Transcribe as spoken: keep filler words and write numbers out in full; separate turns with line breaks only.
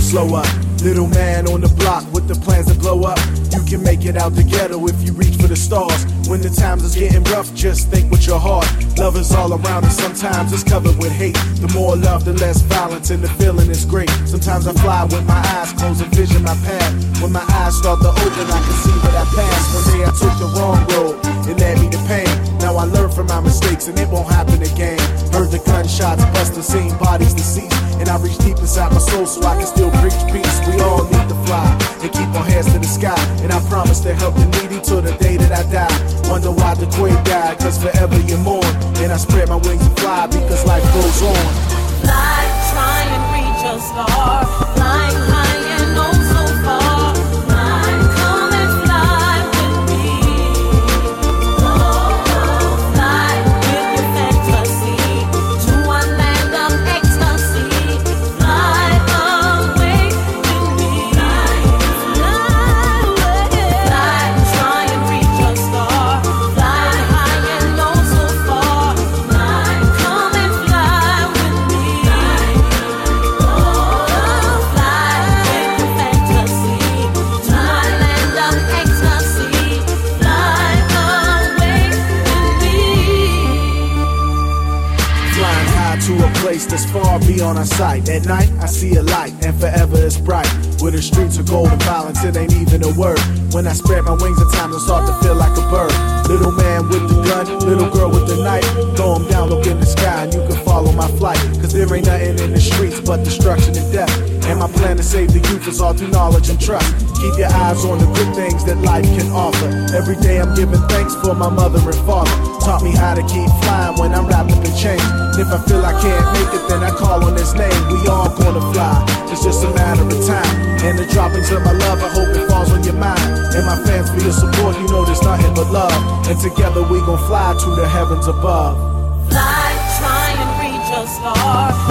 slow up. Little man on the block with the plans to blow up. You can make it out the ghetto if you reach for the stars. When the times is getting rough, just think with your heart. Love is all around and sometimes it's covered with hate. The more love, the less violence, and the feeling is great. Sometimes I fly with my eyes closed and vision my path. When my eyes start to open, I can see that I passed. One day I took the wrong road, it led me to pain. Now I learn from my mistakes and it won't happen again. Heard the gunshots busting, seen bodies deceased, and I reach deep inside my soul so I can still preach peace. We all need to fly and keep our heads to the sky, and I promise to help the needy till the day that I die. Wonder why the Quake died, cause forever you mourn. And I spread my wings and fly because life goes on.
Fly, try and reach a star. Flying high and oh so far. Fly, come and fly with me. Oh, fly with your fantasy to a land of ecstasy. Fly away with me. Fly, fly away. Fly, try and reach a star. Fly high and oh so far. Fly, come and fly with me. Oh, fly with your fantasy to a land of ecstasy. Fly away with me.
Flying high to a place that's far beyond our sight. At night, I see a light, and forever it's bright. Where the streets are gold and violence, it ain't even a word. When I spread my wings, at times I start to feel like a bird. Little man with the gun, little girl with the knife. Throw 'em down, look in the sky, and you can follow my flight. Cause there ain't nothing in the streets but destruction and death. And my plan to save the youth is all through knowledge and trust. Keep your eyes on the good things that life can offer. Every day I'm giving thanks for my mother and father. Taught me how to keep flying when I'm wrapped up in chains. And if I feel I can't make it, then I call on his name. We all gonna fly, it's just a matter of time. And the droppings of my love, I hope it falls on your mind. And my fans for your support, you know there's nothing but love. And together we gon' fly to the heavens above.
Fly, try and reach a star.